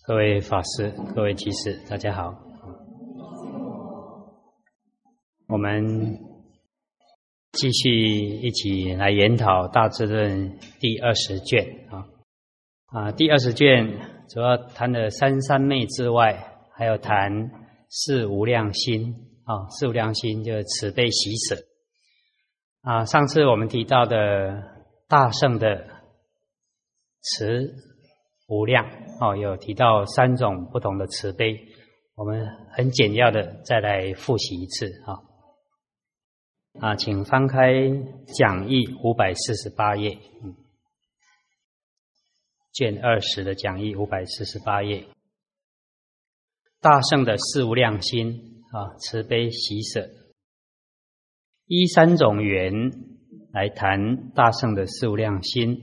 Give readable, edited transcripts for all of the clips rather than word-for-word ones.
各位法师、各位居士，大家好。我们继续一起来研讨《大智论》第20卷第20卷主要谈了三三昧之外，还有谈四无量心四无量心就是慈悲喜舍上次我们提到的大圣的慈无量有提到3种不同的慈悲，我们很简要的再来复习一次请翻开讲义548页，卷20的讲义548页，大圣的四无量心慈悲喜舍，依3种缘来谈大圣的四无量心。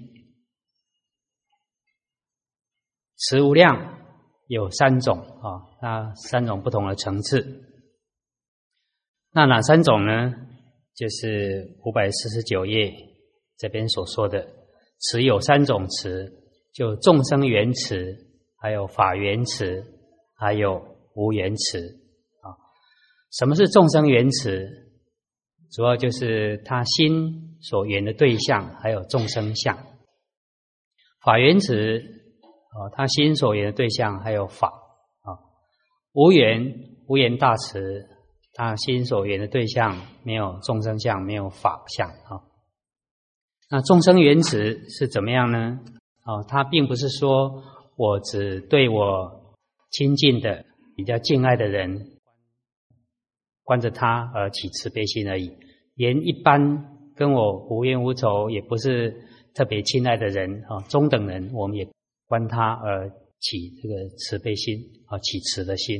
慈无量有3种那3种不同的层次。那哪3种呢？就是549页这边所说的慈有3种慈，就众生缘慈，还有法缘慈，还有无缘慈什么是众生缘慈？主要就是他心所缘的对象还有众生相。法缘慈他心所缘的对象还有法无缘大慈，他心所缘的对象没有众生相，没有法相那众生缘慈是怎么样呢？他并不是说我只对我亲近的比较敬爱的人观着他而起慈悲心而已，连一般跟我无冤无仇也不是特别亲爱的人中等人，我们也观他而起这个慈悲心起慈的心。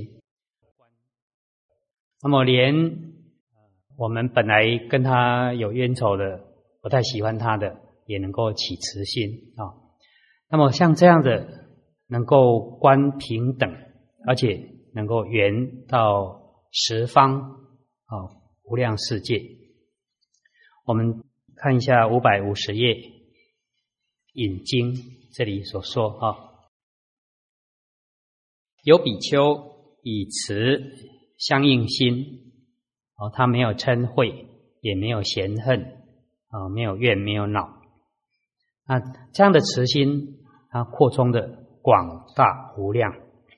那么连我们本来跟他有冤仇的，不太喜欢他的，也能够起慈心那么像这样的能够观平等，而且能够圆到十方无量世界。我们看一下550页引经这里所说有比丘以慈相应心他没有嗔恚，也没有嫌恨没有怨，没有恼。那这样的慈心它扩充的广大无量，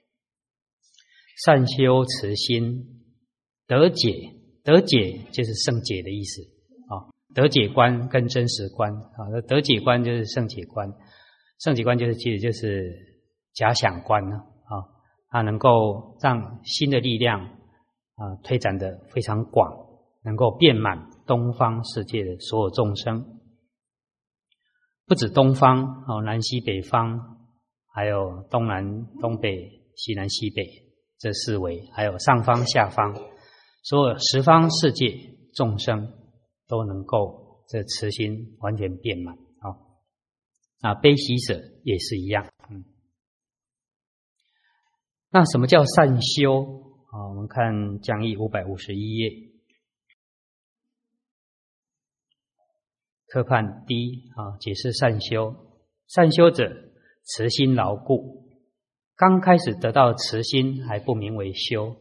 善修慈心得解，得解就是圣解的意思得解观跟真实观得解观就是圣解观，圣解观就是其实就是假想观它能够让心的力量推展得非常广，能够遍满东方世界的所有众生，不止东方南西北方，还有东南东北西南西北这4维，还有上方下方，所有十方世界众生都能够这慈心完全遍满悲喜舍也是一样那什么叫善修我们看讲义551页科判D解释善修。善修者慈心牢固，刚开始得到慈心还不名为修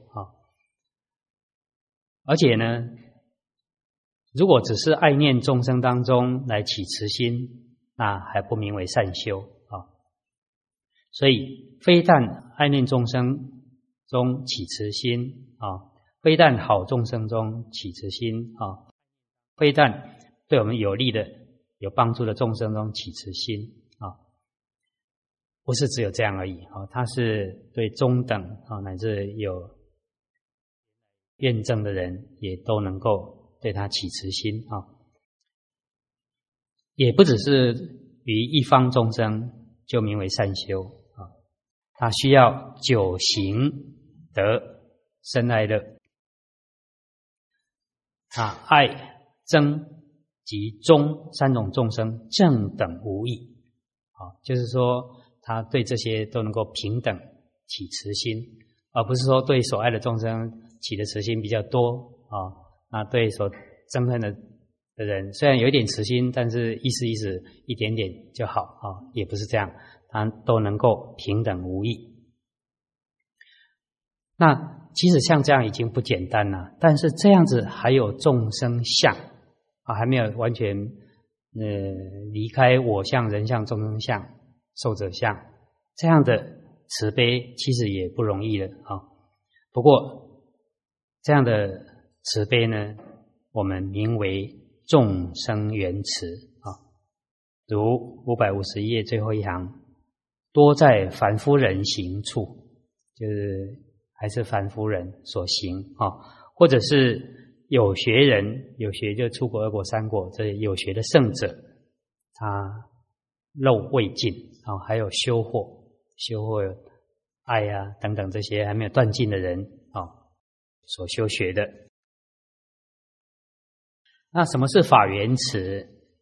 而且呢如果只是爱念众生当中来起慈心，那还不名为善修所以非但爱念众生中起慈心非但好众生中起慈心非但对我们有利的有帮助的众生中起慈心不是只有这样而已它是对中等乃至有愿证的人也都能够对他起慈心也不只是于一方众生就名为善修他需要久行得生爱乐爱憎及忠3种众生正等无异就是说他对这些都能够平等起慈心，而不是说对所爱的众生起的慈心比较多那对所憎恨的人虽然有一点慈心，但是意思一点点就好也不是这样，他都能够平等无异那即使像这样已经不简单了，但是这样子还有众生相还没有完全离开我相、人相、众生相、寿者相，这样的慈悲其实也不容易了不过这样的慈悲呢，我们名为众生缘慈如551页最后一行，多在凡夫人行处，就是还是凡夫人所行或者是有学人，有学就出国、二国、三国，这有学的圣者，他漏未尽还有修惑爱等等这些还没有断尽的人所修学的。那什么是法缘慈？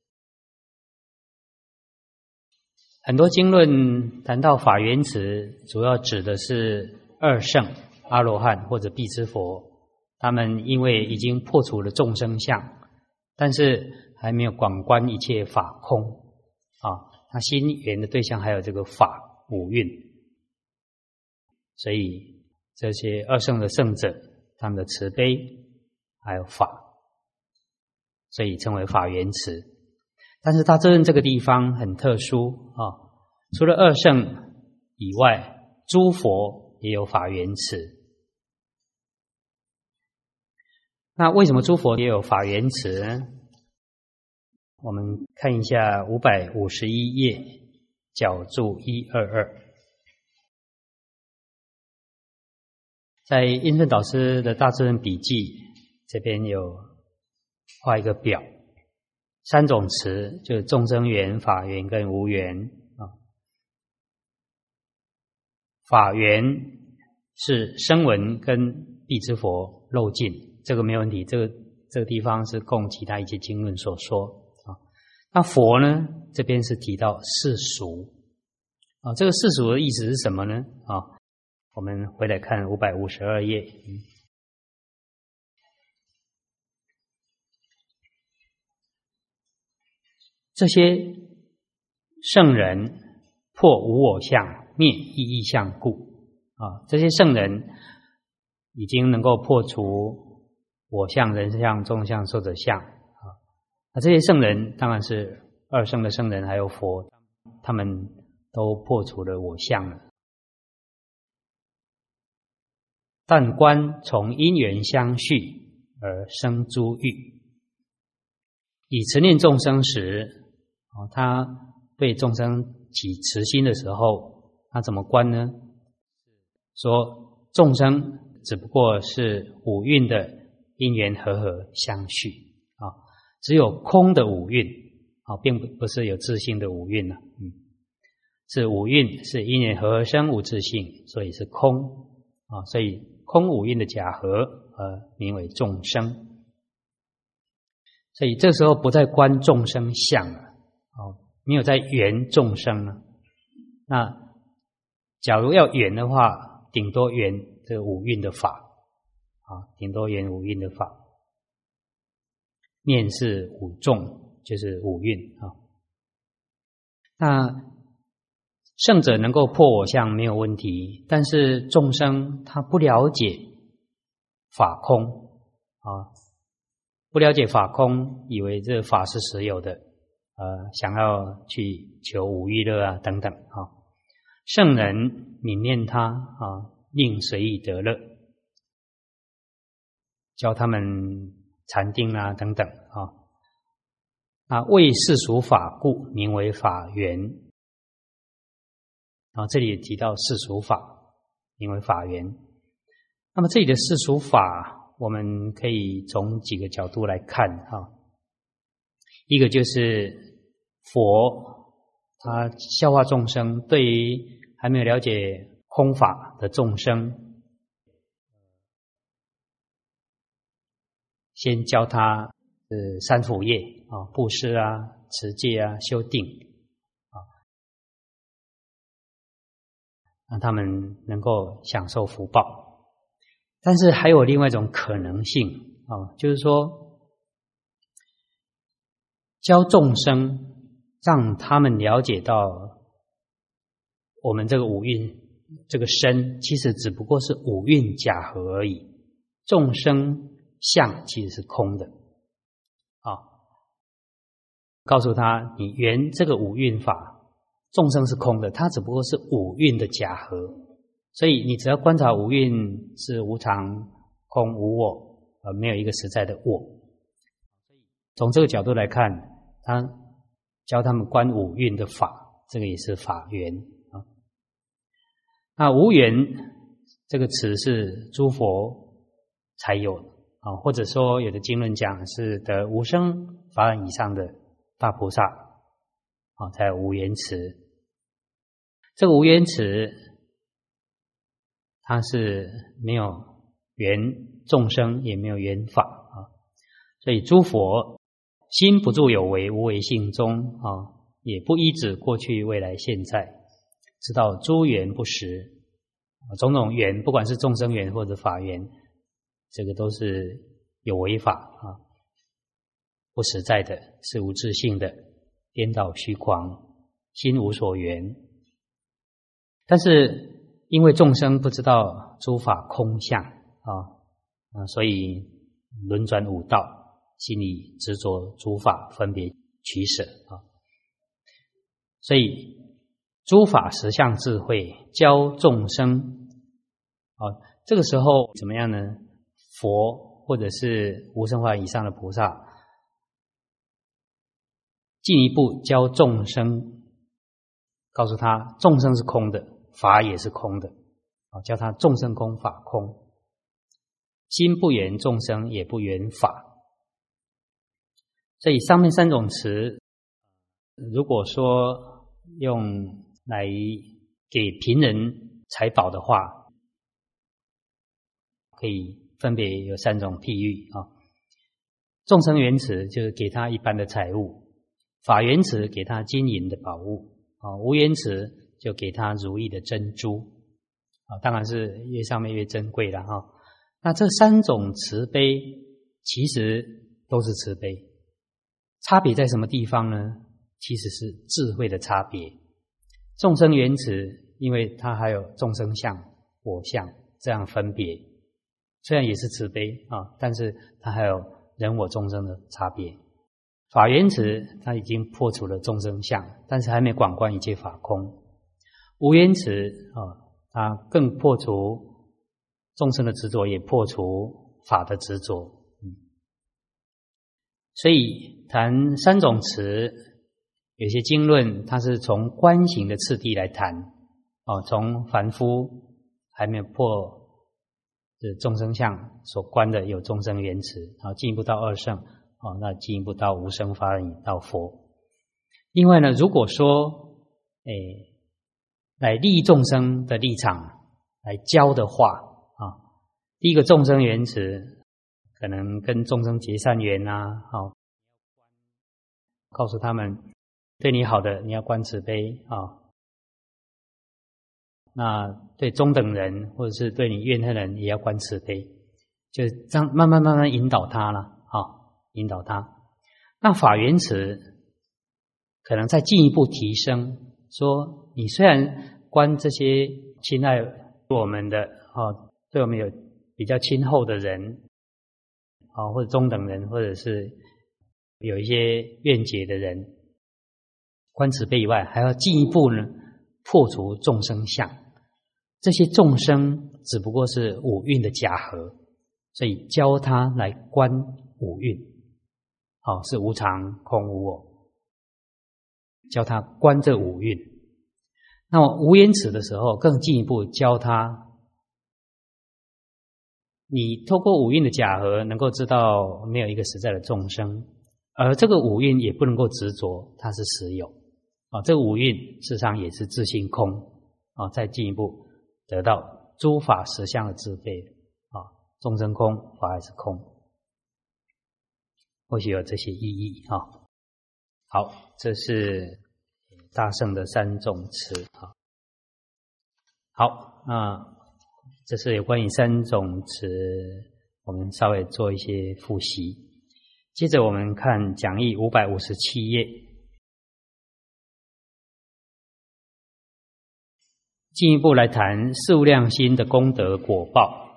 很多经论谈到法缘慈，主要指的是二圣、阿罗汉或者辟支佛，他们因为已经破除了众生相，但是还没有广观一切法空他心缘的对象还有这个法五蕴，所以这些二圣的圣者，他们的慈悲还有法，所以称为法缘慈。但是大智这个地方很特殊除了二圣以外，诸佛也有法缘慈。那为什么诸佛也有法缘慈呢？我们看一下551页角注122，在印顺导师的大智论笔记这边有画一个表，三种慈就是众生缘、法缘跟无缘法缘是声闻跟辟支佛漏尽，这个没有问题，这个地方是供其他一些经论所说那佛呢，这边是提到世俗这个世俗的意思是什么呢我们回来看552页这些圣人破无我相，灭意义相故这些圣人已经能够破除我相、人相、众相、寿者相那这些圣人当然是二圣的圣人还有佛，他们都破除了我相了。但观从因缘相续而生诸欲，以慈念众生时他对众生起慈心的时候，他怎么观呢？说众生只不过是五蕴的因缘和相续只有空的五蕴并不是有自性的五蕴是五蕴是因缘和生无自性，所以是空所以空五蕴的假合名为众生。所以这时候不再观众生相了没有在缘众生了。那假如要缘的话，顶多缘这五蕴的法顶多缘五蕴的法。念是五众，就是五蕴那圣者能够破我相没有问题，但是众生他不了解法空不了解法空，以为这法是实有的想要去求五欲乐等等圣人泯念他令随意得乐，教他们禅定等等那为世俗法故名为法缘这里也提到世俗法名为法缘。那么这里的世俗法我们可以从几个角度来看一个就是佛他教化众生，对于还没有了解空法的众生，先教他三辅业布施持戒修定让他们能够享受福报。但是还有另外一种可能性就是说教众生让他们了解到我们这个五蕴这个身其实只不过是五蕴假合而已，众生相其实是空的。告诉他，你圆这个五蕴法，众生是空的，它只不过是五蕴的假合，所以你只要观察五蕴是无常、空、无我，没有一个实在的我。从这个角度来看，他教他们观五蕴的法，这个也是法缘啊。那无缘这个词是诸佛才有啊，或者说有的经论讲是得无生法忍以上的大菩萨啊，才有无缘词。这个无缘词，它是没有缘众生，也没有缘法啊。所以诸佛心不住有为，无为性中啊，也不依止过去、未来、现在，知道诸缘不实，种种缘，不管是众生缘或者法缘，这个都是有为法啊。不实在的，是无自性的，颠倒虚狂，心无所缘。但是因为众生不知道诸法空相所以轮转五道，心里执着诸法，分别取舍啊。所以诸法实相智慧教众生这个时候怎么样呢？佛或者是无生法以上的菩萨进一步教众生，告诉他众生是空的，法也是空的，教他众生空，法空，心不圆众生，也不圆法。所以上面三种词，如果说用来给贫人财宝的话，可以分别有三种譬喻啊。众生缘词就是给他一般的财物，法缘词给他金银的宝物无缘词就给他如意的珍珠当然是越上面越珍贵了那这三种慈悲其实都是慈悲，差别在什么地方呢？其实是智慧的差别。众生缘词因为它还有众生相、我相这样分别，虽然也是慈悲但是它还有人我众生的差别。法缘词它已经破除了众生相，但是还没广观一切法空。无缘词它更破除众生的执着，也破除法的执着。所以谈三种词，有些经论它是从观行的次第来谈从凡夫还没有破这众生相所观的有众生缘词，进一步到二圣那进一步到无生法忍到佛。另外呢，如果说来利益众生的立场来教的话第一个众生缘词可能跟众生结善缘告诉他们对你好的你要观慈悲那对中等人或者是对你怨恨人也要观慈悲，就这样慢慢引导他了引导他。那法缘词可能再进一步提升，说你虽然观这些亲爱我们的对我们有比较亲厚的人或者中等人，或者是有一些怨结的人，观慈悲以外还要进一步呢破除众生相。这些众生只不过是五蕴的假合，所以教他来观五蕴是无常、空、无我，教他观这五蕴。那么无缘词的时候更进一步教他，你透过五蕴的假合能够知道没有一个实在的众生，而这个五蕴也不能够执着它是实有这个五蕴事实上也是自性空再进一步得到诸法实相的智慧众生空，法还是空，或许有这些意义好，这是大乘的三种词好，那这是有关于三种词，我们稍微做一些复习。接着我们看讲义557页， 进一步来谈四无量心的功德果报。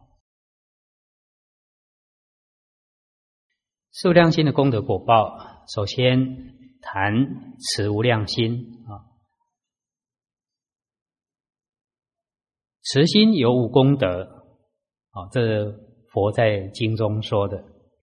四无量心的功德果报，首先谈持无量心啊。持心有五功德啊，这佛在经中说的。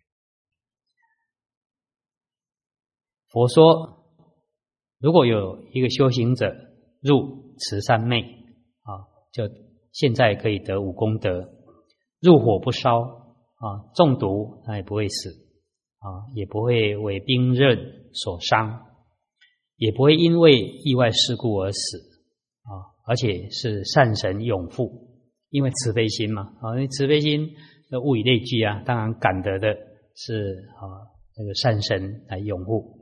佛说，如果有一个修行者入持三昧啊，就现在可以得五功德：入火不烧啊，中毒他也不会死啊，也不会为兵刃所伤，也不会因为意外事故而死啊，而且是善神永护，因为慈悲心嘛啊，因为慈悲心的物以类聚啊，当然感得的是那个善神来拥护。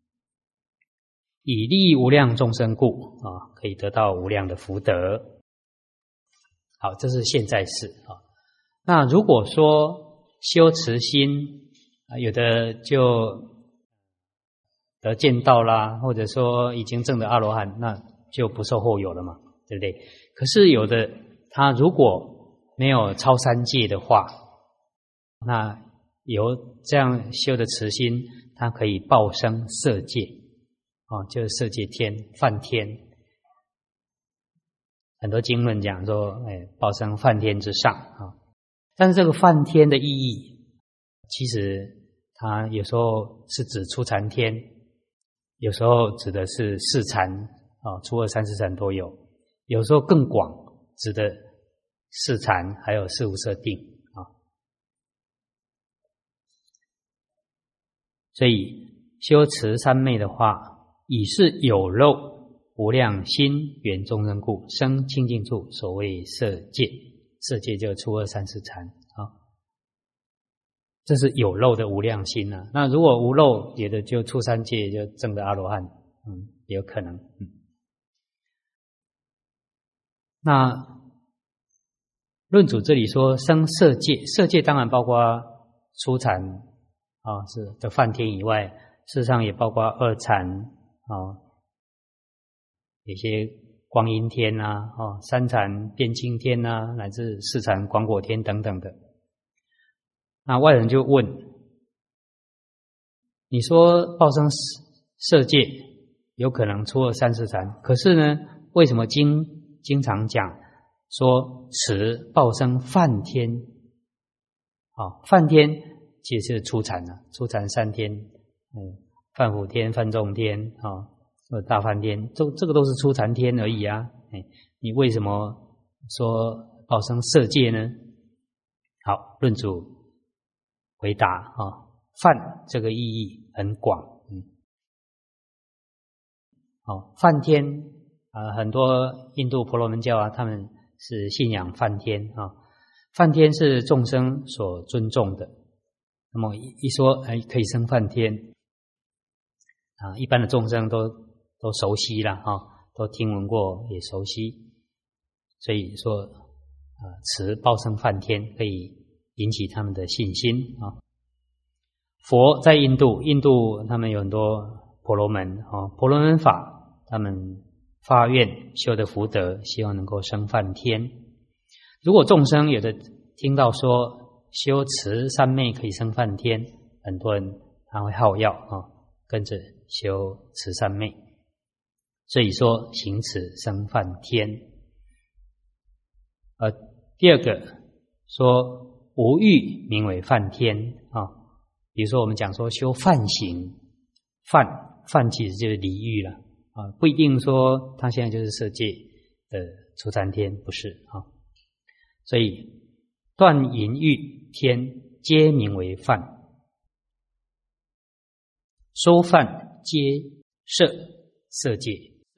以利益无量众生故啊，可以得到无量的福德。好，这是现在事啊。那如果说修持心啊，有的就得见道啦，或者说已经证得阿罗汉，那就不受后有了嘛，对不对？可是有的他如果没有超三界的话，那由这样修的持心，他可以报生色界啊，就是色界天、梵天。很多经论讲说，报生梵天之上啊。但是这个梵天的意义，其实它有时候是指初禅天，有时候指的是四禅啊，初二、三四禅都有，有时候更广，指的四禅还有四无色定啊。所以修持三昧的话，以是有漏无量心缘众生故，生清净处，所谓色界。色界就初二、三四禅啊，这是有漏的无量心啊。那如果无漏，有的就初三界就证得阿罗汉，也有可能。那论主这里说生色界，色界当然包括初禅啊，是的梵天以外，事实上也包括二禅啊，有些光阴天啊，三禅变清天啊，乃至四禅广果天等等的。那外人就问，你说报生色界有可能初二、三四禅，可是呢，为什么经常讲说持报生梵天啊？梵天其实是初禅啊，初禅三天，梵辅天、梵众天啊，大梵天，这个都是初禅天而已啊。你为什么说报生色界呢？好，论主回答啊，梵这个意义很广。梵天很多印度婆罗门教啊，他们是信仰梵天啊。梵天是众生所尊重的。那么一说可以生梵天啊，一般的众生都熟悉了啊，都听闻过也熟悉，所以说持报生梵天可以引起他们的信心啊。佛在印度他们有很多婆罗门啊，婆罗门法他们发愿修的福德，希望能够生梵天。如果众生有的听到说修持三昧可以生梵天，很多人他会好要啊，跟着修持三昧，所以说行持生梵天。第二个说无欲名为梵天啊，比如说我们讲说修梵行，梵其实就是离欲了啊，不一定说他现在就是色界的初禅天，不是啊。所以断淫欲天皆名为梵，收梵皆色界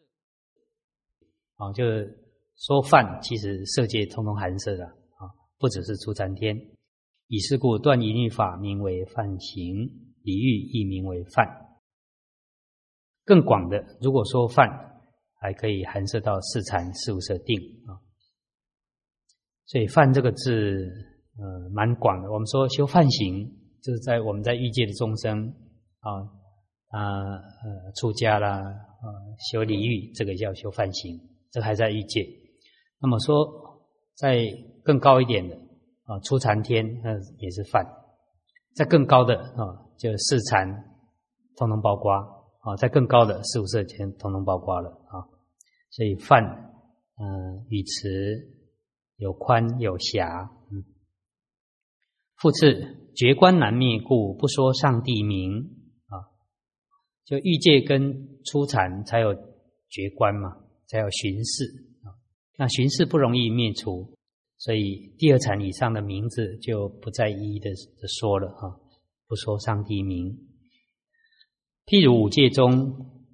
啊，就是说梵其实色界通通含摄的啊，不只是初禅天。以是故断淫欲法名为梵行，离欲亦名为梵。更广的，如果说梵还可以含摄到四禅、四无色定啊。所以梵这个字蛮广的。我们说修梵行，就是我们在欲界的众生出家啦修离欲，这个叫修梵行，这个还在欲界。 那么说在更高一点的初禅天也是犯，在更高的就四禅统统包括在更高的四无色天统统包括了所以犯语词有宽有狭。复次，觉观难灭故，不说上帝名就欲界跟初禅才有觉观嘛，才有寻视那寻视不容易灭除，所以第二禅以上的名字就不再一一的说了不说上帝名。譬如五戒中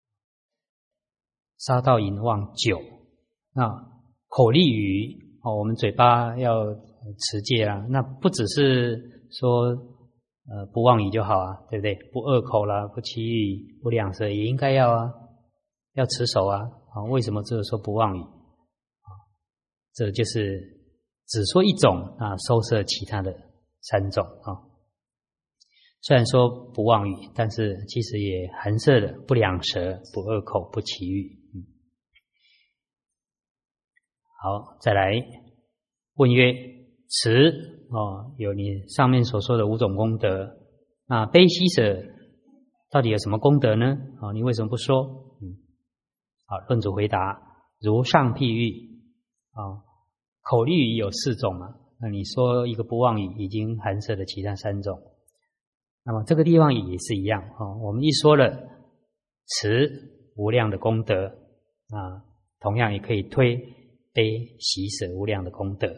杀盗淫妄酒，那口立语我们嘴巴要持戒那不只是说不妄语就好对不对？不恶口啦，不绮语，不两舌也应该要要持守为什么只有说不妄语这就是只说一种收摄其他的三种虽然说不妄语，但是其实也含摄了不两舌、不恶口、不绮语。好，再来问曰：持有你上面所说的五种功德，那悲喜舍到底有什么功德呢？你为什么不说？好，论主回答：如上譬喻口立语有四种嘛，那你说一个不妄语已经含摄了其他三种。那么这个地方也是一样我们一说了持无量的功德同样也可以推悲喜舍无量的功德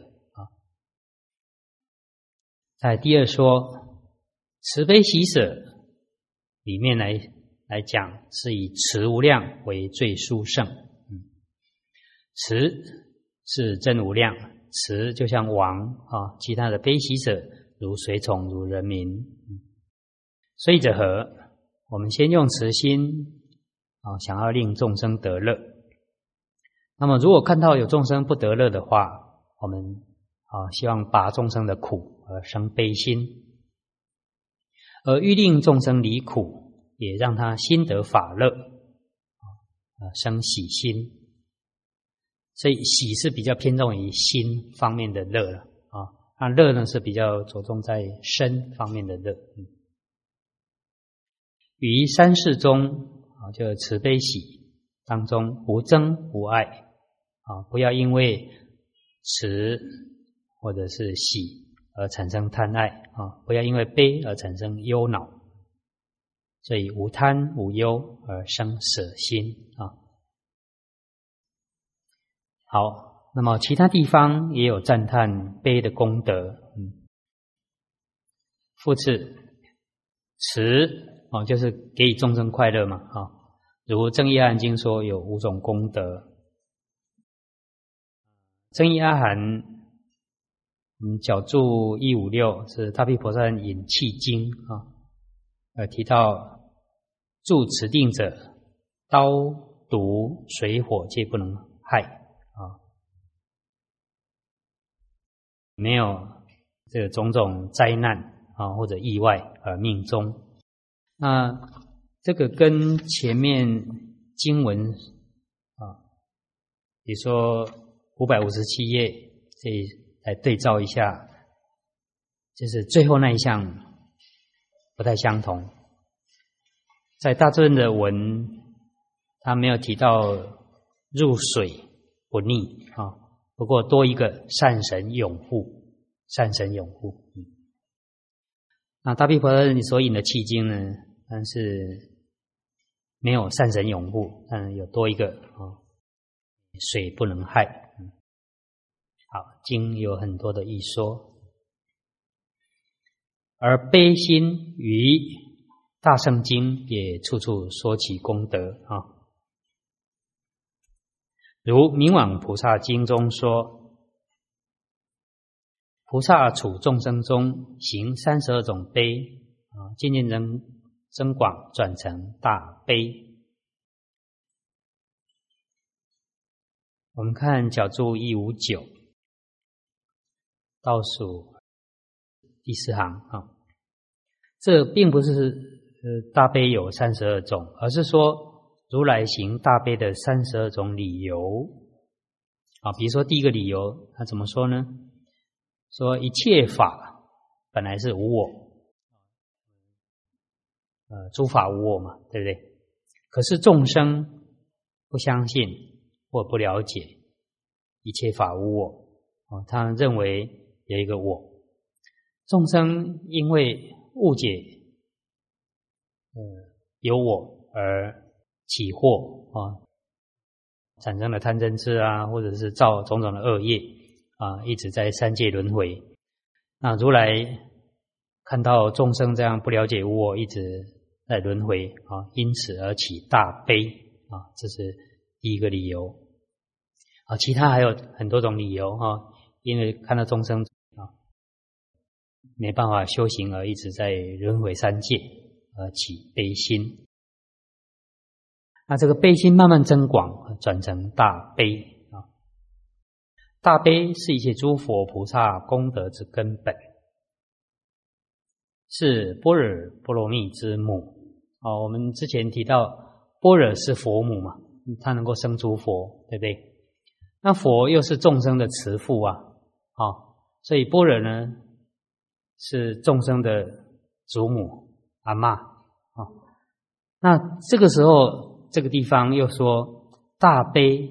在第二说慈悲喜舍里面来讲，是以慈无量为最殊胜。慈是真无量，慈就像王其他的悲喜舍如随从如人民。所以者何？我们先用慈心想要令众生得乐。那么如果看到有众生不得乐的话，我们希望拔众生的苦而生悲心，而欲令众生离苦，也让他心得法乐生喜心。所以喜是比较偏重于心方面的乐了那乐呢是比较着重在身方面的乐。于三世中就慈悲喜当中无憎无爱不要因为慈或者是喜而产生贪爱不要因为悲而产生忧恼，所以无贪无忧而生舍心好，那么其他地方也有赞叹悲的功德。复次，慈就是给予众生快乐嘛如增一阿含经说有五种功德。增一阿含角注156是大毗婆萨人引契经提到住持定者，刀毒水火皆不能害没有这个种种灾难或者意外而命终。那这个跟前面经文比如说557页这里来对照一下，就是最后那一项不太相同。在大尊的文他没有提到入水不溺不过多一个善神拥护，善神拥护。那大毗婆萨人所引的契经呢，但是没有善神拥护，但有多一个水不能害。好，经有很多的一说，而悲心于大乘经也处处说其功德如明往菩萨经中说，菩萨处众生中行32种悲渐渐增广转成大悲。我们看角注159倒数第4行这并不是大悲有32种，而是说如来行大悲的32种理由比如说第一个理由，他怎么说呢？说一切法本来是无我，诸法无我嘛，对不对？可是众生不相信或不了解一切法无我，他认为有一个我。众生因为误解有我而起惑产生了贪嗔痴或者是造种种的恶业一直在三界轮回。那如来看到众生这样不了解无我，一直在轮回因此而起大悲这是第一个理由其他还有很多种理由因为看到众生没办法修行而一直在轮回三界而起悲心。那这个悲心慢慢增广，转成大悲大悲是一切诸佛菩萨功德之根本，是般若波罗蜜之母我们之前提到般若是佛母嘛，它能够生出佛，对不对？那佛又是众生的慈父所以般若呢是众生的祖母阿嬷那这个时候这个地方又说大悲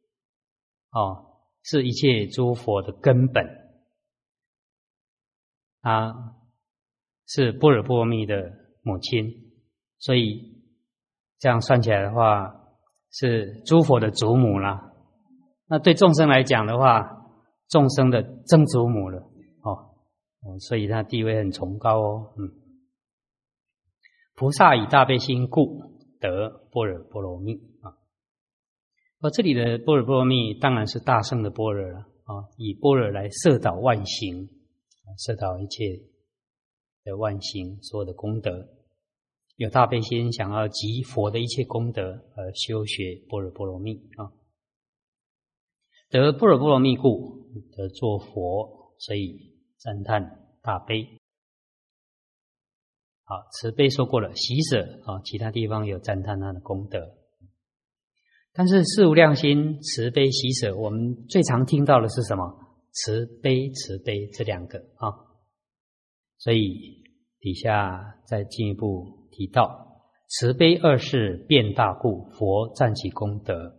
是一切诸佛的根本是般若波罗蜜的母亲，所以这样算起来的话是诸佛的祖母啦。那对众生来讲的话，众生的曾祖母了所以他地位很崇高菩萨以大悲心故得般若波罗蜜这里的般若波罗蜜当然是大圣的般若了以般若来摄导万行，摄导一切的万行所有的功德，有大悲心想要集佛的一切功德而修学般若波罗蜜得般若波罗蜜故得作佛，所以赞叹大悲。好，慈悲说过了，喜舍其他地方有赞叹他的功德。但是四无量心、慈悲、喜舍，我们最常听到的是什么？慈悲、慈悲这两个所以底下再进一步提到，慈悲二事变大故，佛赞其功德。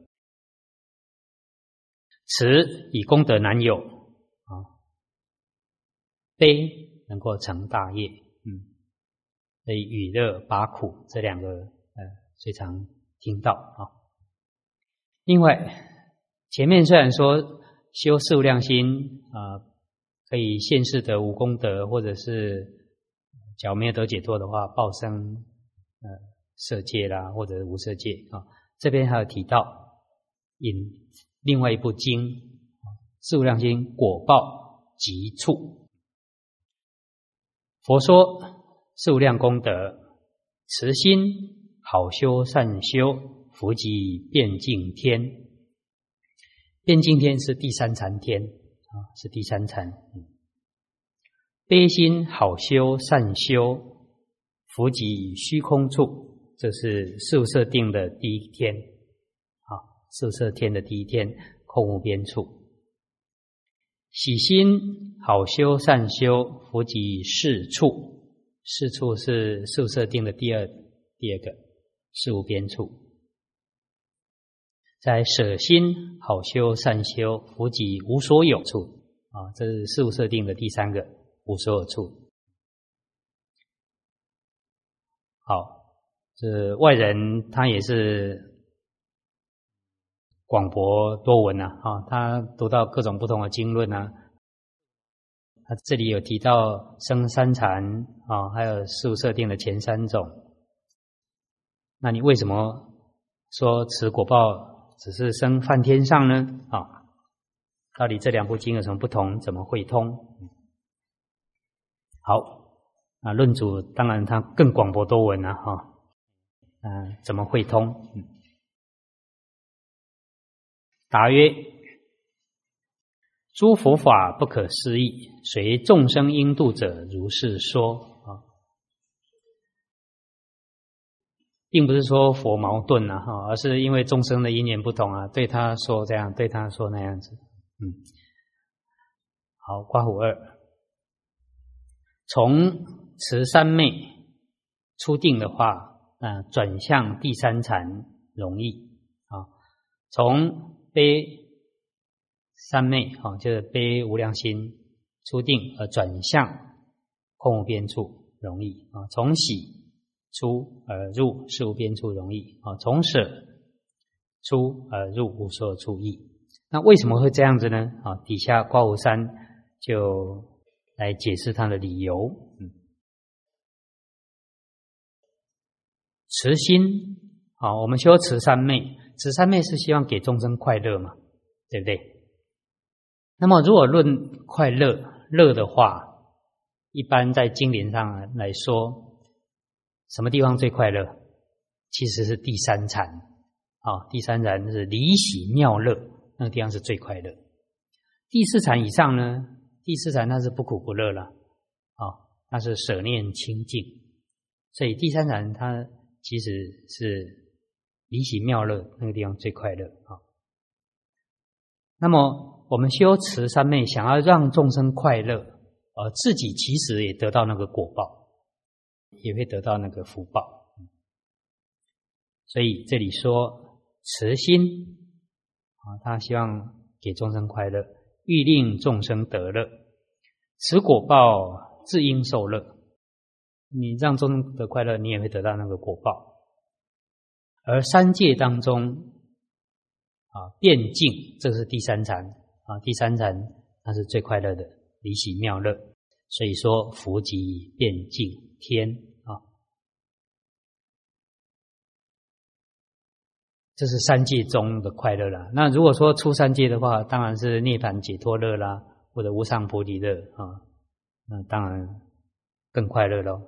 慈以功德难有悲能够成大业所以与乐拔苦这两个最常听到另外前面虽然说修四无量心可以现世得无功德，或者是假如没有得解脱的话报生色界啦，或者是无色界这边还有提到引另外一部经四无量心果报急处。佛说四无量功德，慈心好修善修，福及遍净天。遍净天是第三禅天是第三禅。悲心好修善修，福及虚空处，这是宿舍定的第一天宿舍天的第一天，空无边处。喜心好修善修，福及世处，世处是宿舍定的第二个事无边处。在舍心好修善修，福及无所有处这是事无设定的第三个无所有处。好，这外人他也是广博多闻他读到各种不同的经论他这里有提到生三禅还有事无设定的前三种。那你为什么说此果报只是生梵天上呢到底这两部经有什么不同，怎么会通？好论主当然他更广博多闻怎么会通？答曰：诸佛法不可思议，随众生应度者如是说并不是说佛矛盾啊，而是因为众生的因缘不同啊，对他说这样，对他说那样子。好，刮胡2，从持三昧初定的话，转向第三禅容易啊。从悲三昧就是悲无量心初定而转向空无边处容易啊。从喜出而入事无边处容易啊，从舍出而入无所有处易。那为什么会这样子呢？啊，底下刮胡3就来解释它的理由。慈心啊，我们修慈三昧，慈三昧是希望给众生快乐嘛，对不对？那么如果论快乐的话，一般在经典上来说，什么地方最快乐？其实是第三禅啊，第三禅是离喜妙乐，那个地方是最快乐。第四禅以上呢，第四禅它是不苦不乐了啊，它是舍念清净，所以第三禅它其实是离喜妙乐那个地方最快乐啊。那么我们修持三昧，想要让众生快乐，自己其实也得到那个果报，也会得到那个福报。所以这里说慈心啊，他希望给众生快乐，欲令众生得乐，此果报自应受乐。你让众生得快乐，你也会得到那个果报。而三界当中辩境，这是第三禅啊，第三禅它是最快乐的，离喜妙乐。所以说福即辩境天啊，这是三界中的快乐啦。那如果说出三界的话，当然是涅槃解脱乐啦，或者无上菩提乐啊，那当然更快乐咯。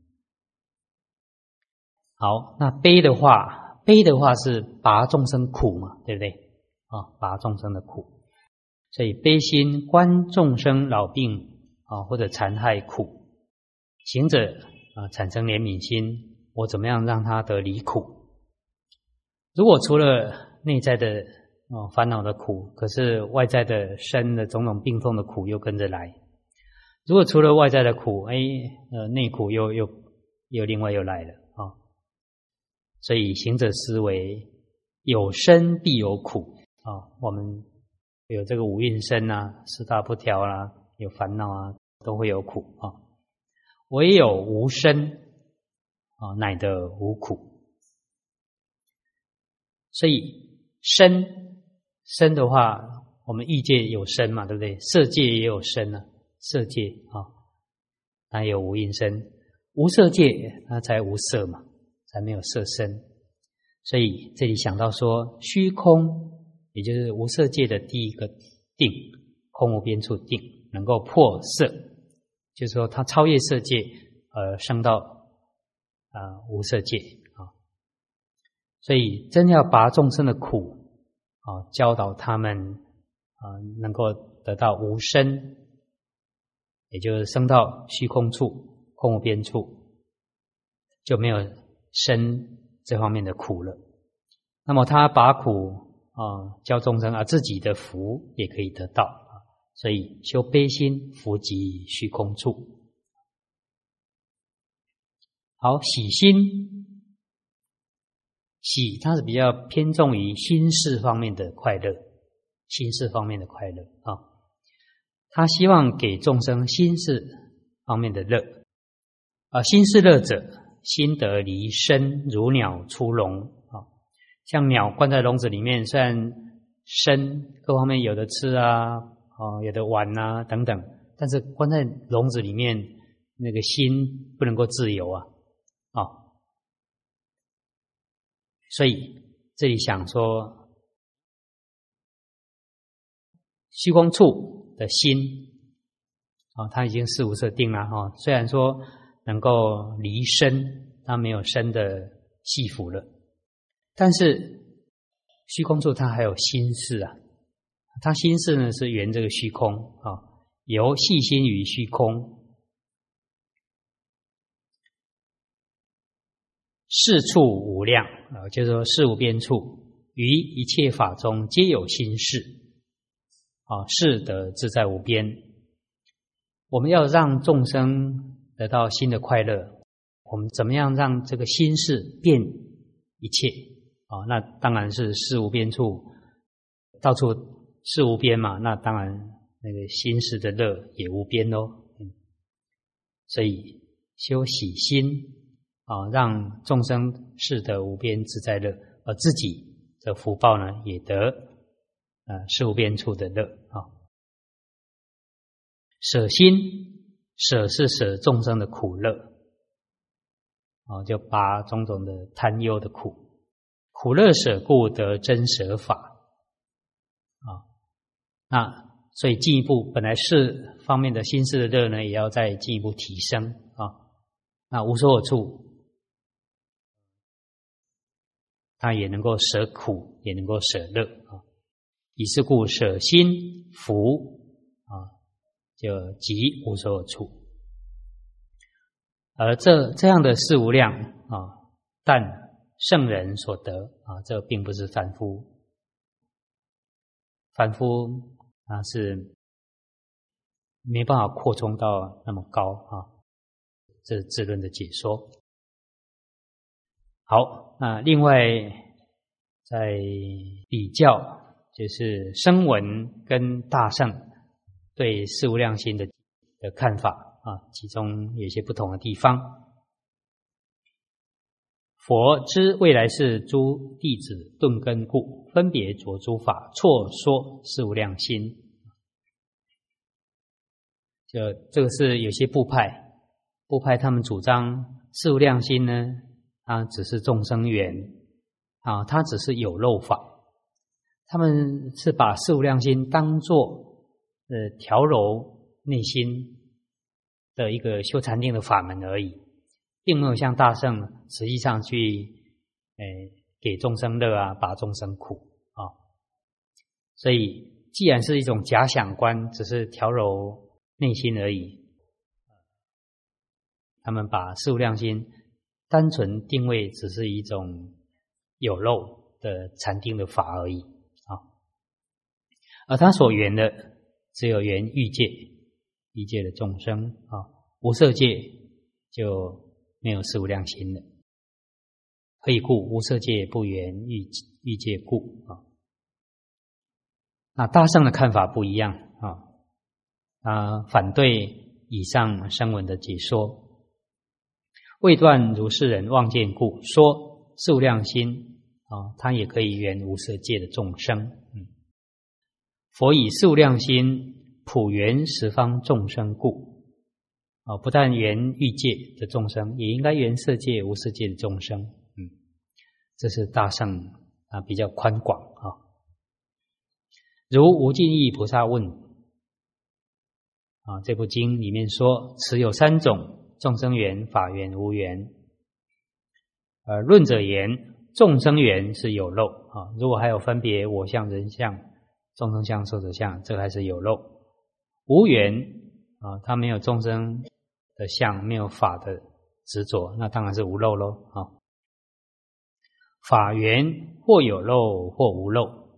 好，那悲的话是拔众生苦嘛，对不对啊？拔众生的苦，所以悲心观众生老病啊，或者残害苦，行者产生怜悯心，我怎么样让他得离苦？如果除了内在的烦恼的苦，可是外在的身的种种病痛的苦又跟着来。如果除了外在的苦，内苦又另外又来了啊。所以行者思维，有生必有苦啊。我们有这个五蕴身啊，四大不调啦，有烦恼啊，都会有苦啊。唯有无生啊，乃得无苦。所以身的话，我们欲界有身嘛，对不对？色界也有身啊，色界啊，它有无蕴身。无色界它才无色嘛，才没有色身。所以这里想到说虚空，也就是无色界的第一个定，空无边处定，能够破色，就是说它超越色界而升到无色界啊。所以真要拔众生的苦啊，教导他们能够得到无生，也就是升到虚空处，空无边处，就没有生这方面的苦了。那么他拔苦教众生自己的福也可以得到所以修悲心，福即虚空处。好，喜心，喜它是比较偏重于心事方面的快乐，心事方面的快乐啊，他希望给众生心事方面的乐心事乐者，心得离身，如鸟出笼啊。像鸟关在笼子里面，虽然身各方面有的吃有的玩等等，但是关在笼子里面，那个心不能够自由所以这里想说，虚空处的心它已经是无色定了虽然说能够离身，它没有身的系缚了，但是虚空处它还有心事它心事呢是缘这个虚空由系心于虚空， 事处无量就是说事无边处，于一切法中皆有心事事得自在无边。我们要让众生得到心的快乐，我们怎么样让这个心事遍一切那当然是事无边处，到处事无边嘛，那当然那个心事的乐也无边咯。所以修喜心让众生事得无边自在乐，而自己的福报呢也得事无边处的乐舍心，舍是舍众生的苦乐就把种种的贪忧的苦乐舍故得真舍法那所以进一步本来是方面的心事的乐呢，也要再进一步提升那无所有处他也能够舍苦，也能够舍乐以是故舍心福就即无所有处。而这样的事无量但圣人所得这并不是凡夫，凡夫是没办法扩充到那么高这是智论的解说。好，那另外在比较就是声闻跟大乘对事无量心的看法其中有些不同的地方。佛知未来世诸弟子顿根故，分别着诸法，错说事无量心。这个是有些部派他们主张事无量心呢，它只是众生缘它只是有漏法。他们是把事无量心当作调柔内心的一个修禅定的法门而已，并没有像大乘实际上去给众生乐拔众生苦所以既然是一种假想观，只是调柔内心而已，他们把事无量心单纯定位只是一种有漏的禅定的法而已而他所缘的只有缘欲界的众生无色界就没有事无量心了。何以故？无色界不缘欲界故那大乘的看法不一样反对以上声闻的解说。未断如是人妄见故，说事无量心它也可以缘无色界的众生佛以事无量心普缘十方众生故不但缘欲界的众生，也应该缘色界无色界的众生这是大乘比较宽广如无尽意菩萨问这部经里面说，此有三种众生缘、法缘、无缘。论者言众生缘是有漏如果还有分别我相、人相、众生相、寿者相，这个还是有漏。无缘它没有众生的相，没有法的执着，那当然是无漏咯法缘或有漏或无漏。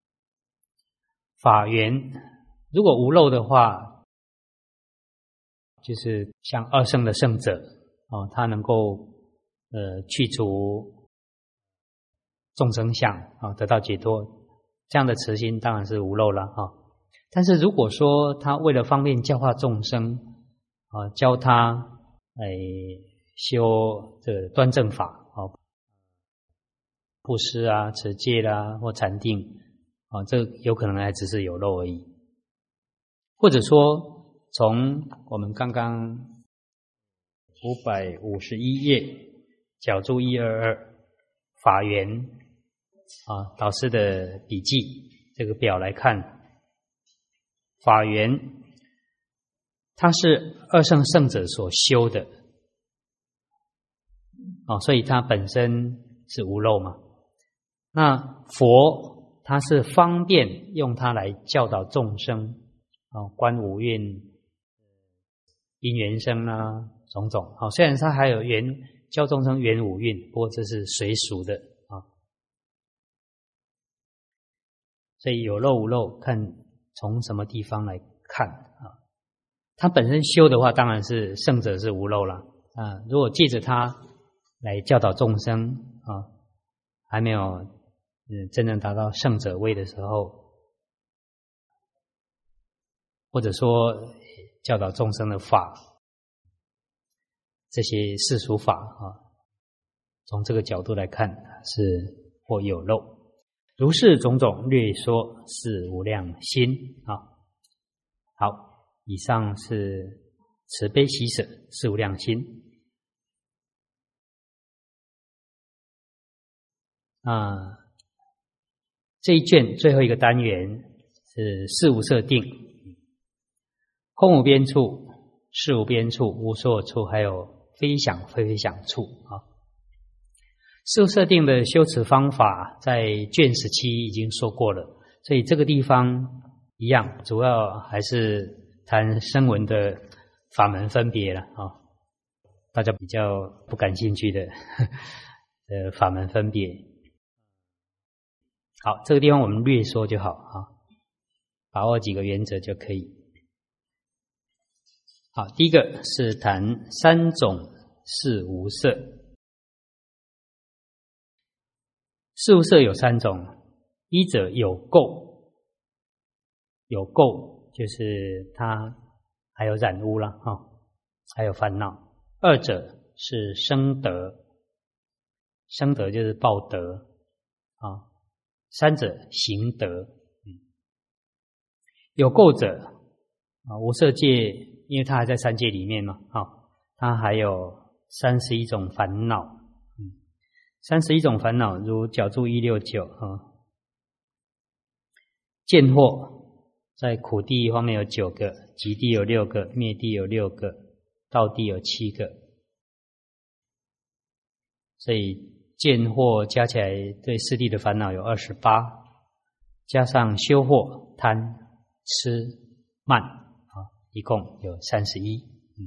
法缘如果无漏的话，就是像二圣的圣者他能够去除众生相得到解脱，这样的慈心当然是无漏了但是如果说他为了方便教化众生教他修这端正法布施持戒或禅定这有可能还只是有漏而已。或者说从我们刚刚551页角注122法缘导师的笔记这个表来看，法缘它是二圣圣者所修的所以它本身是无漏嘛。那佛他是方便用它来教导众生观五蕴因缘生种种虽然它还有缘教众生圆五蕴，不过这是随俗的啊。所以有漏无漏，看从什么地方来看啊。他本身修的话，当然是圣者是无漏了啊。如果借着他来教导众生啊，还没有真正达到圣者位的时候，或者说教导众生的法，这些世俗法啊，从这个角度来看是或有漏。如是种种略说是无量心啊。好，以上是慈悲喜舍是无量心。这一卷最后一个单元是事无色定，空无边处、事无边处、无所有处，还有非想非非想处啊。事无色定的修持方法在卷17已经说过了，所以这个地方一样，主要还是谈声闻的法门分别了啊，大家比较不感兴趣的法门分别。好，这个地方我们略说就好啊，把握几个原则就可以。好，第一个是谈三种事无色。事无色有三种，一者有垢，有垢就是它还有染污了啊，还有烦恼。二者是生德，生德就是报德啊。三者行德。有垢者啊，无色界，因为它还在三界里面嘛，它还有31种烦恼。31种烦恼，如角注169啊，见惑在苦地方面有9个，极地有6个，灭地有6个，道地有7个，所以见惑加起来对四谛的烦恼有28，加上修惑、贪、痴、慢一共有31。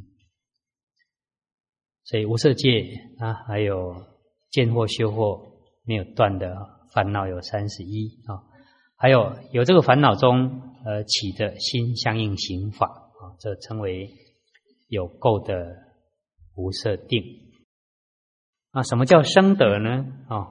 所以无色界还有见惑、修惑没有断的烦恼有31啊，还有这个烦恼中起的心相应行法啊，这称为有垢的无色定。什么叫生德呢？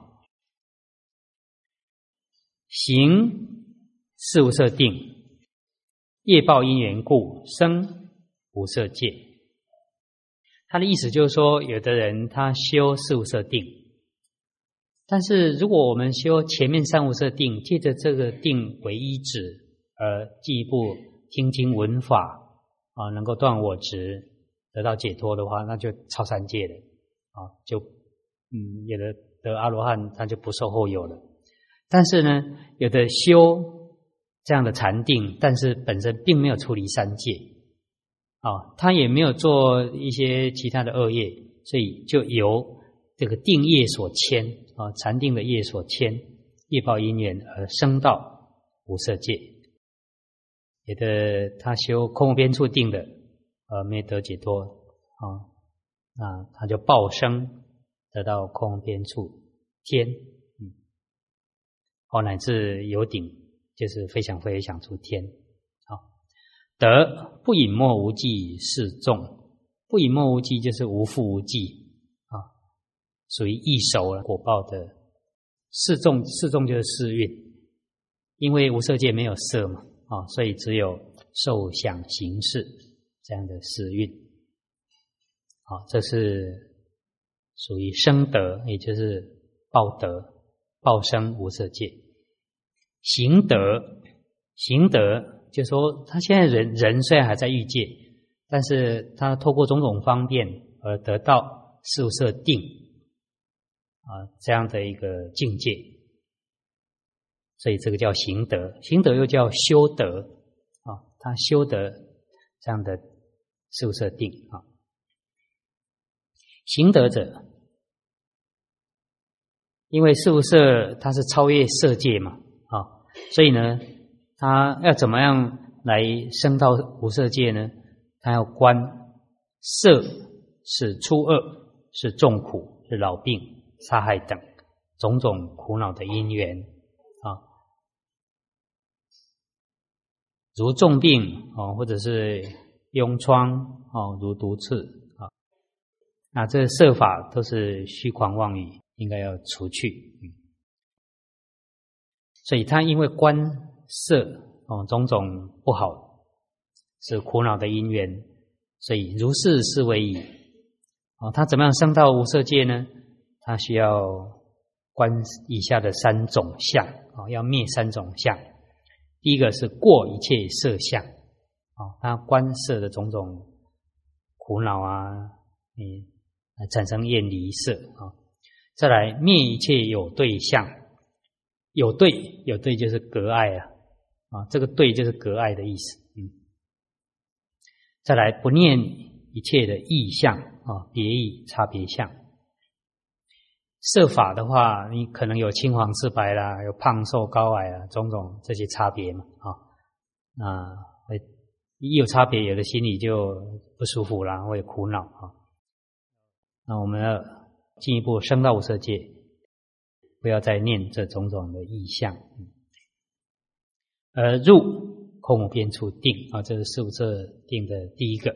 行事无色定，业报因缘故生无色界。他的意思就是说，有的人他修事无色定，但是如果我们修前面三无色定，借着这个定为依止，而进一步听经闻法能够断我执，得到解脱的话，那就超三界了就有的得阿罗汉，他就不受后有了。但是呢，有的修这样的禅定，但是本身并没有出离三界他也没有做一些其他的恶业，所以就由这个定业所牵禅定的业所牵，业报因缘而升到无色界。有的他修空无边处定的没得解脱那他就报升得到空无边处天乃至有顶，就是非想非非想处天。得不隐没无记示众，不隐没无记就是无覆无记属于易熟果报的示众。示众就是示蕴，因为无色界没有色嘛所以只有受想行识这样的示蕴这是属于生德，也就是报德，报生无色界。行德，行德就是说他现在人虽然还在欲界，但是他透过种种方便而得到事无色定这样的一个境界，所以这个叫行德。行德又叫修德他修得这样的事无色定行德者，因为事无色它是超越色界嘛所以呢他要怎么样来升到无色界呢？他要观色是初恶， 是众苦，是老病、杀害等种种苦恼的因缘啊，如重病或者是痈疮如毒刺啊，那这色法都是虚诳妄语，应该要除去。所以他因为观色种种不好，是苦恼的因缘，所以如是是为矣。他怎么样升到无色界呢？他需要观以下的三种相，要灭三种相。第一个是过一切色相，他观色的种种苦恼啊，产生厌离色啊。再来灭一切有对相，有对就是隔碍啊，这个对就是隔碍的意思。再来不念一切的异相别异差别相。色法的话，你可能有青黄赤白啦，有胖瘦高矮啦，种种这些差别嘛一有差别，有的心里就不舒服啦，会苦恼那我们要进一步升到无色界，不要再念这种种的异相。入空无边处定这是四无色定的第一个。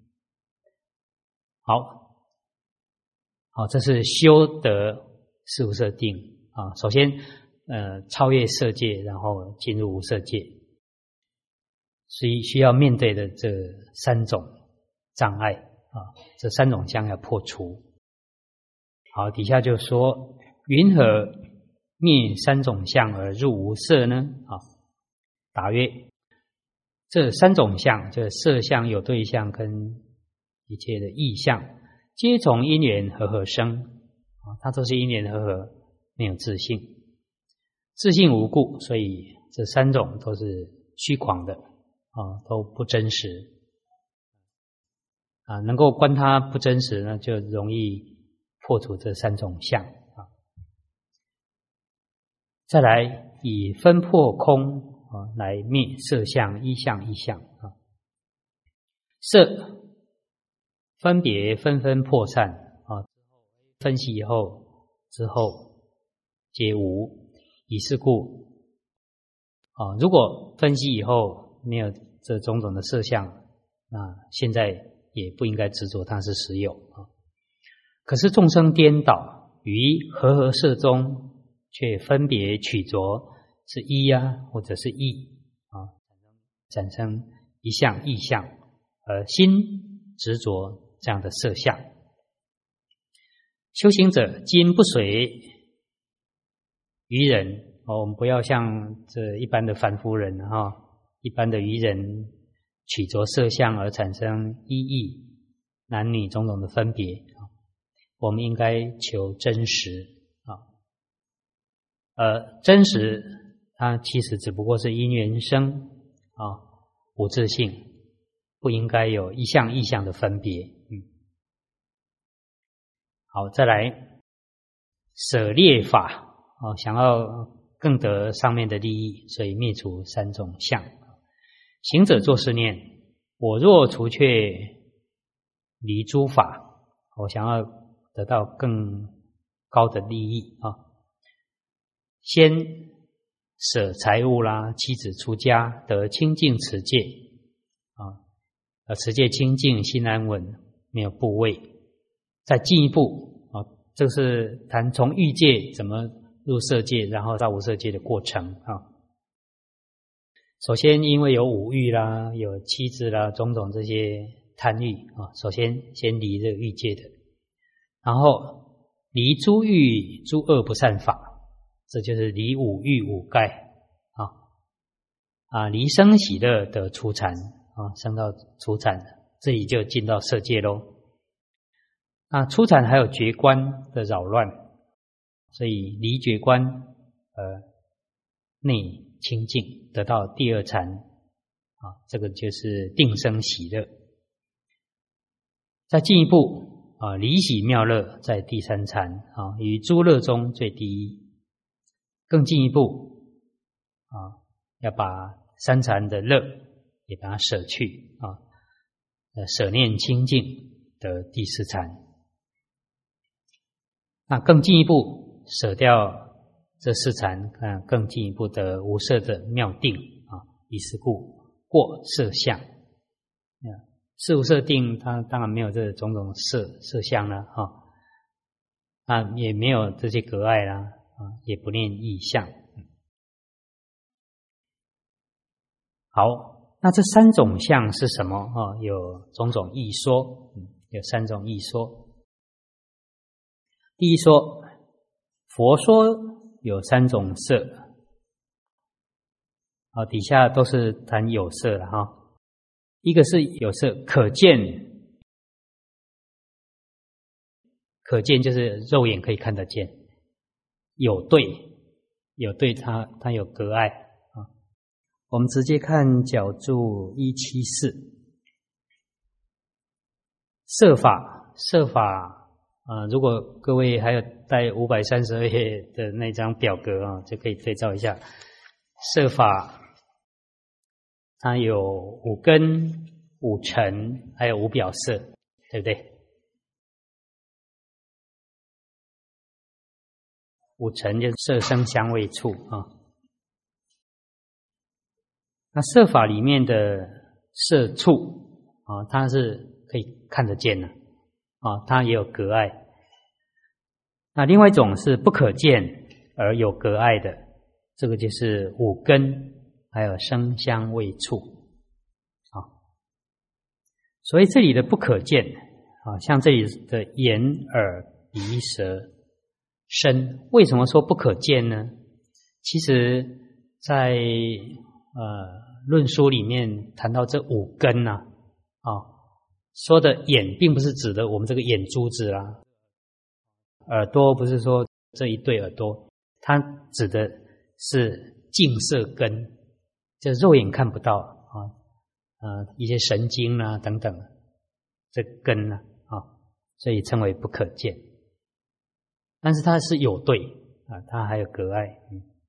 好，这是修得四无色定首先超越色界，然后进入无色界，所以需要面对的这三种障碍这三种相要破除。好，底下就说云何灭三种相而入无色呢？答曰：这三种相，就是色相、有对相跟一切的异相，皆从因缘和合生它都是因缘和合，没有自性，自性无故，所以这三种都是虚诳的都不真实能够观它不真实呢，就容易破除这三种相再来以分破空来灭色相、一相、异相色分别纷纷破散分析以后之后皆无，以是故如果分析以后没有这种种的色相，那现在也不应该执着它是实有可是众生颠倒，于和合色中却分别取着是一或者是异产生一相异相，而心执着这样的色相。修行者今不随愚人我们不要像这一般的凡夫人一般的愚人取着色相而产生一异男女种种的分别我们应该求真实真实它其实只不过是因缘生无自性，不应该有一相异相的分别好，再来舍劣法想要更得上面的利益，所以灭除三种相。行者作是念：我若除却离诸法，我想要得到更高的利益先舍财物啦，妻子出家，得清净持戒持戒清净，心安稳，没有怖畏。再进一步这是谈从欲界怎么入色界，然后到无色界的过程首先因为有五欲啦，有妻子啦，种种这些贪欲首先离这个欲界的，然后离诸欲诸恶不善法，这就是离五欲五盖离生喜乐得初禅升到初禅，这里就进到色界咯。那初禅还有觉观的扰乱，所以离觉观内清净，得到第二禅这个就是定生喜乐。再进一步离喜妙乐在第三禅于诸乐中最第一。更进一步要把三禅的乐也把它舍去舍念清净的第四禅。 那更进一步舍掉这四禅，更进一步的无色的妙定啊。以是故过色相，是无色定，它当然没有这种种色相了也没有这些隔碍啦也不念异相。好，那这三种相是什么有种种义说，有三种义说。第一说，佛说有三种色，底下都是谈有色了一个是有色可见，可见就是肉眼可以看得见，有对它有隔碍我们直接看角注174，色法如果各位还有带532页的那张表格就可以对照一下。色法它有五根、五尘，还有五表色，对不对？五尘就是色声香味触那色法里面的色触它是可以看得见的它也有隔碍。那另外一种是不可见而有隔碍的，这个就是五根还有声香味触所以这里的不可见像这里的眼耳鼻舌身，为什么说不可见呢？其实在论书里面谈到这五根说的眼并不是指的我们这个眼珠子啦，耳朵不是说这一对耳朵，它指的是净色根，就肉眼看不到一些神经等等，这根所以称为不可见。但是它是有对它还有隔碍。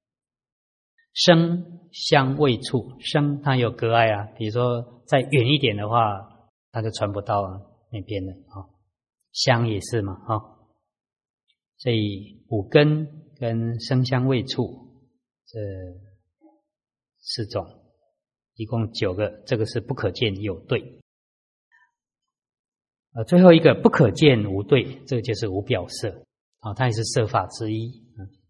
声香味触，声它有隔碍比如说再远一点的话，它就传不到那边了香也是嘛所以五根跟声香味触这四种一共9个，这个是不可见有对。最后一个不可见无对，这个就是无表色它也是色法之一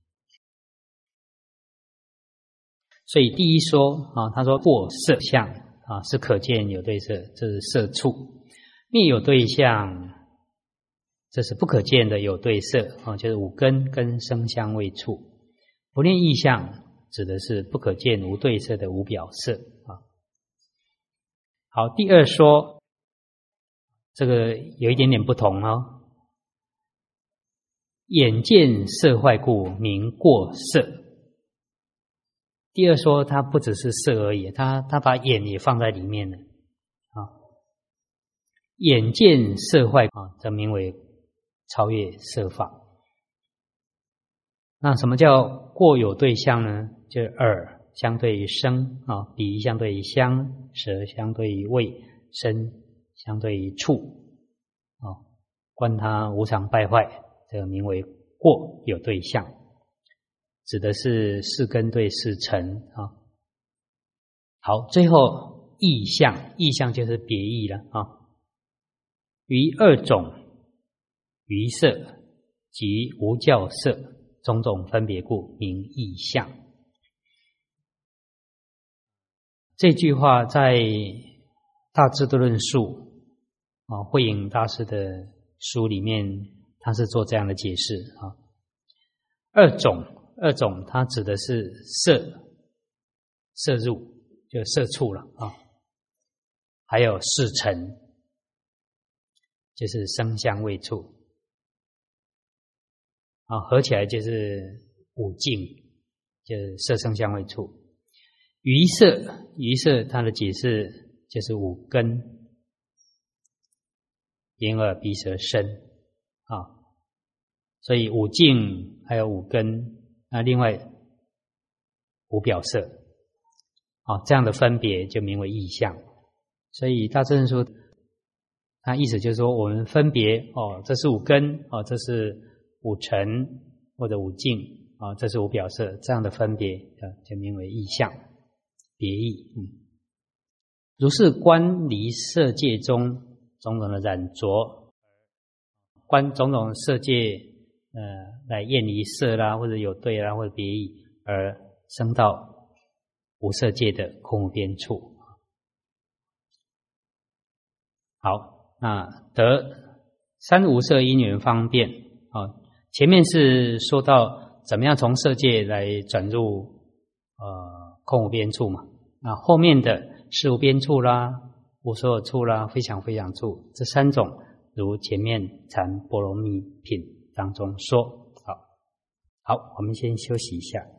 所以第一说他说过色相是可见有对色，这是色触。灭有对相，这是不可见的有对色就是五根跟声香味触。不念异相指的是不可见无对色的无表色好，第二说这个有一点点不同眼见色坏故名过色。第二说它不只是色而已，它把眼也放在里面了眼见色坏则名为超越色法。那什么叫过有对象呢？就是耳相对于声鼻相对于香，舌相对于味，身相对于触观它无常败坏，这个名为过有对象，指的是四根对四尘好，最后异相，异相就是别异了于二种余色及无教色种种分别故名异相。这句话在大智度论述慧影大师的书里面他是做这样的解释二种它指的是色入，就色触了还有四尘，就是声香味触合起来就是五境，就是色声香味触。余色它的解释就是五根，眼耳鼻舌身所以五境还有五根，那另外无表色这样的分别就名为异相。所以大乘说它意思就是说我们分别这是五根这是五尘或者五境啊，这是无表色，这样的分别就名为异相别异。如是观离色界中种种的染着，观种种色界来厌离色啦，或者有对啦，或者别异，而生到无色界的空无边处。好，那得三无色因缘方便啊。前面是说到怎么样从色界来转入空无边处嘛，那后面的事无边处啦、无所有处啦、非想非想处，这三种如前面禅波罗蜜品当中说。好，我们先休息一下。